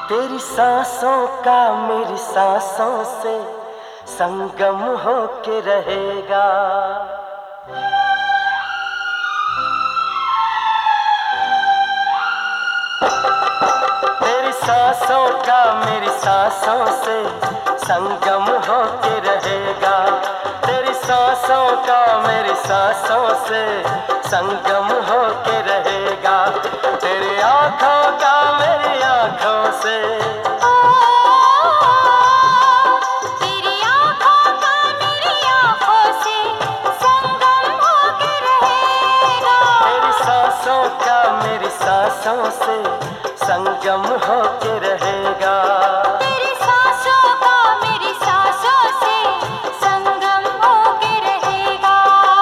तेरी सांसों का मेरी सांसों से संगम होके रहेगा। तेरी सांसों का मेरी सांसों से संगम होके रहेगा। तेरी सांसों का मेरी सांसों से संगम होके रहेगा। तेरी आँखों का मेरी आँखों से, तेरी आँखों का मेरी आँखों से संगम होके रहेगा। तेरी सांसों का मेरी सांसों से संगम होके रहेगा। तेरी सांसों का मेरी सांसों से संगम होके रहेगा।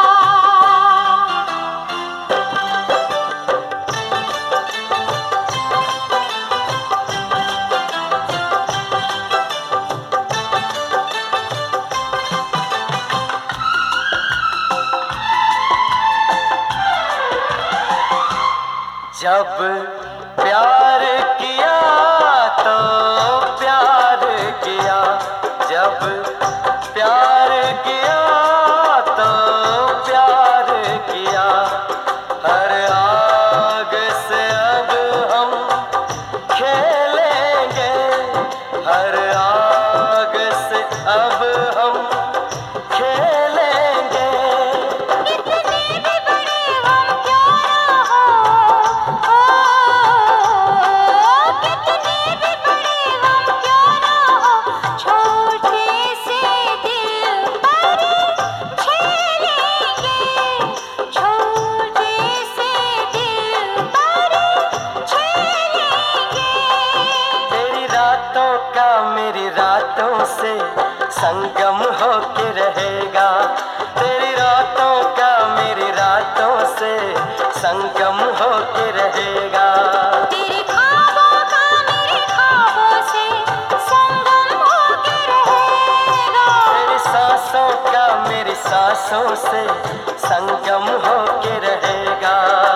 जब प्यार किया तो प्यार किया, जब प्यार किया तो प्यार किया। हर आग से अब हम खेलेंगे, हर आग से अब हम खेलेंगे। कितने भी बड़े हम क्यों ना हो, कितने भी बड़े हम क्यों ना हो, छोटे से दिल पर झेलेंगे, छोटे से दिल पर झेलेंगे। तेरी रातों का मेरी रातों से संगम होके रहेगा। तेरी रातों का मेरी रातों से संगम होके रहेगा। तेरे ख्वाबों का मेरे ख्वाबों से संगम होके रहेगा। तेरी सांसों का मेरी सांसों से संगम होके रहेगा।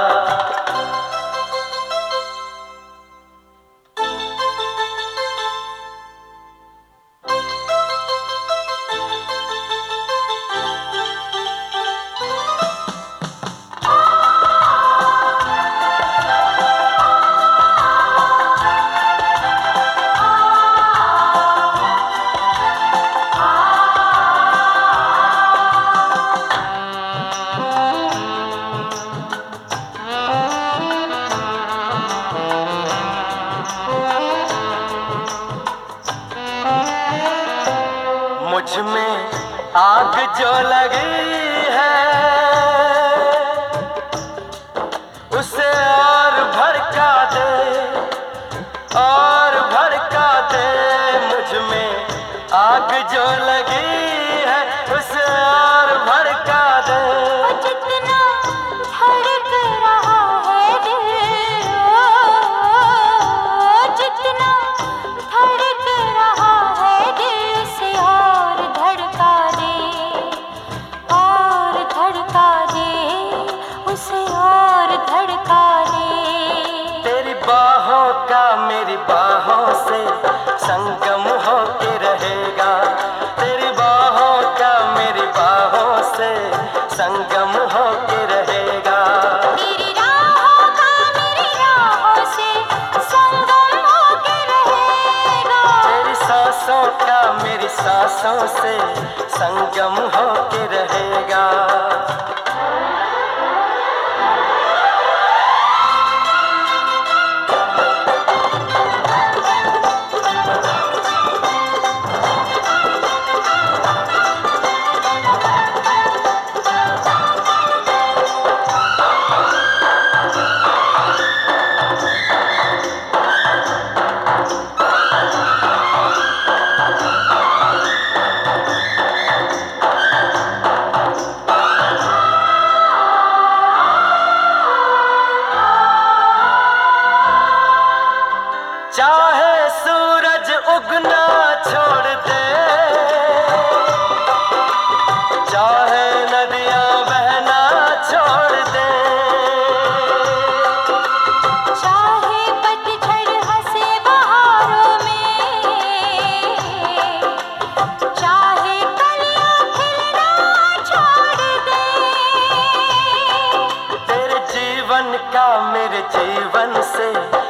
मुझ में आग जो लगी है उसे और भड़का दे, और भड़का दे। मुझ में आग जो लगी है उसे और भड़का दे। जितना धड़क रहा है दिल, जितना धड़क रहा है दिल से और धड़का दे, और धड़का दे, उसे और धड़का दे। तेरी बाहों का मेरी बाहों से संगम होके रहेगा। तेरी बाहों का मेरी बाहों से संगम होके रहेगा। तेरी राहों का मेरी राहों से संगम होके रहेगा। तेरी सांसों का मेरी सांसों से संगम होके रहेगा। चाहे सूरज उगना छोड़ दे, चाहे नदियां बहना छोड़ दे, चाहे पतझड़ हंसे बहारों मन का मेरे जीवन से